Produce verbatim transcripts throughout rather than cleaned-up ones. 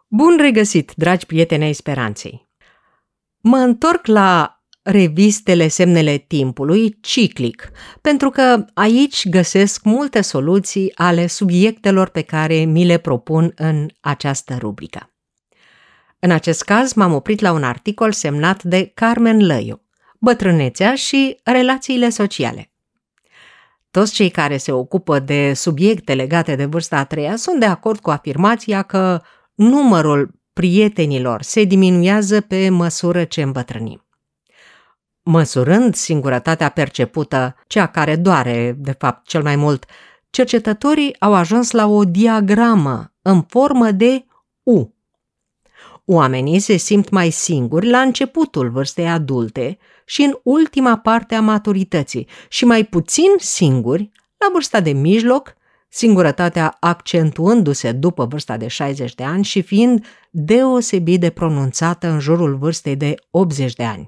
Bun regăsit, dragi prieteni ai speranței! Mă întorc la revistele Semnele Timpului, ciclic, pentru că aici găsesc multe soluții ale subiectelor pe care mi le propun în această rubrică. În acest caz m-am oprit la un articol semnat de Carmen Lăiu, Bătrânețea și relațiile sociale. Toți cei care se ocupă de subiecte legate de vârsta a treia sunt de acord cu afirmația că numărul prietenilor se diminuează pe măsură ce îmbătrânim. Măsurând singurătatea percepută, cea care doare, de fapt, cel mai mult, cercetătorii au ajuns la o diagramă în formă de U. Oamenii se simt mai singuri la începutul vârstei adulte și în ultima parte a maturității și mai puțin singuri la vârsta de mijloc, singurătatea accentuându-se după vârsta de șaizeci de ani și fiind deosebit de pronunțată în jurul vârstei de optzeci de ani,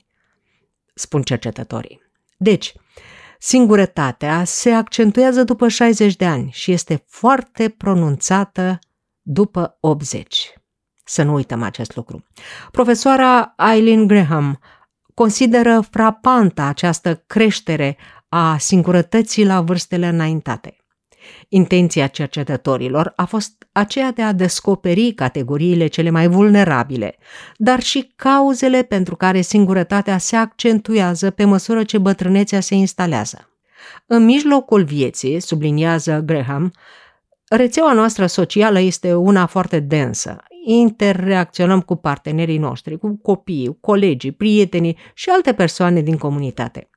spun cercetătorii. Deci, singurătatea se accentuează după șaizeci de ani și este foarte pronunțată după optzeci. Să nu uităm acest lucru. Profesoara Eileen Graham consideră frapantă această creștere a singurătății la vârstele înaintate. Intenția cercetătorilor a fost aceea de a descoperi categoriile cele mai vulnerabile, dar și cauzele pentru care singurătatea se accentuează pe măsură ce bătrânețea se instalează. În mijlocul vieții, subliniază Graham, rețeaua noastră socială este una foarte densă. Interreacționăm cu partenerii noștri, cu copiii, colegii, prietenii și alte persoane din comunitate.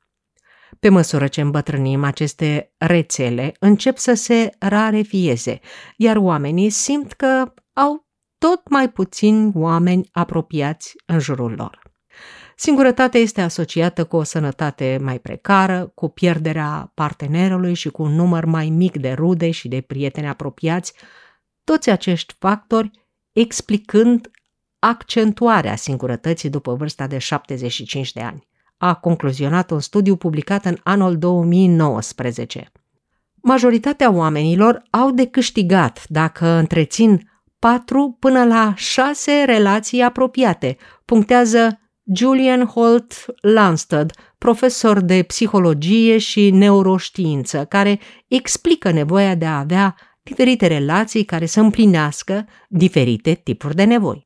Pe măsură ce îmbătrânim, aceste rețele încep să se rarefieze, iar oamenii simt că au tot mai puțini oameni apropiați în jurul lor. Singurătatea este asociată cu o sănătate mai precară, cu pierderea partenerului și cu un număr mai mic de rude și de prieteni apropiați, toți acești factori explicând accentuarea singurătății după vârsta de șaptezeci și cinci de ani, a concluzionat un studiu publicat în anul două mii nouăsprezece. Majoritatea oamenilor au de câștigat dacă întrețin patru până la șase relații apropiate, punctează Julian Holt Lansted, profesor de psihologie și neuroștiință, care explică nevoia de a avea diferite relații care să împlinească diferite tipuri de nevoi.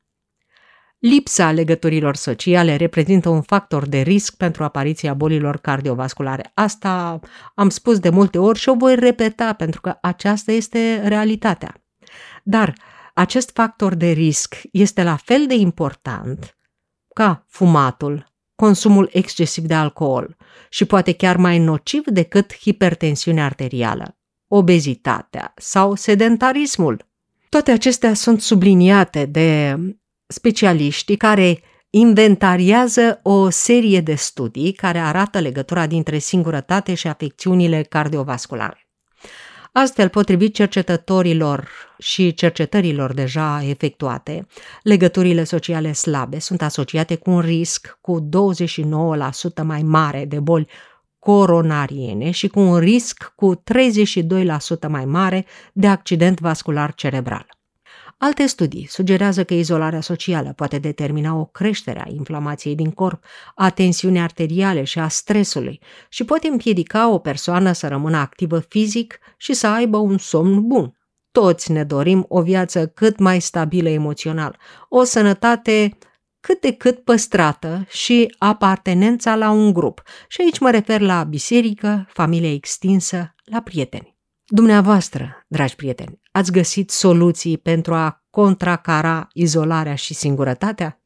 Lipsa legăturilor sociale reprezintă un factor de risc pentru apariția bolilor cardiovasculare. Asta am spus de multe ori și o voi repeta pentru că aceasta este realitatea. Dar acest factor de risc este la fel de important ca fumatul, consumul excesiv de alcool și poate chiar mai nociv decât hipertensiunea arterială, obezitatea sau sedentarismul. Toate acestea sunt subliniate de specialiștii care inventariază o serie de studii care arată legătura dintre singurătate și afecțiunile cardiovasculare. Astfel, potrivit cercetătorilor și cercetărilor deja efectuate, legăturile sociale slabe sunt asociate cu un risc cu douăzeci și nouă la sută mai mare de boli coronariene și cu un risc cu treizeci și doi la sută mai mare de accident vascular cerebral. Alte studii sugerează că izolarea socială poate determina o creștere a inflamației din corp, a tensiunii arteriale și a stresului și poate împiedica o persoană să rămână activă fizic și să aibă un somn bun. Toți ne dorim o viață cât mai stabilă emoțional, o sănătate cât de cât păstrată și apartenența la un grup. Și aici mă refer la biserică, familie extinsă, la prieteni. Dumneavoastră, dragi prieteni, ați găsit soluții pentru a contracara izolarea și singurătatea?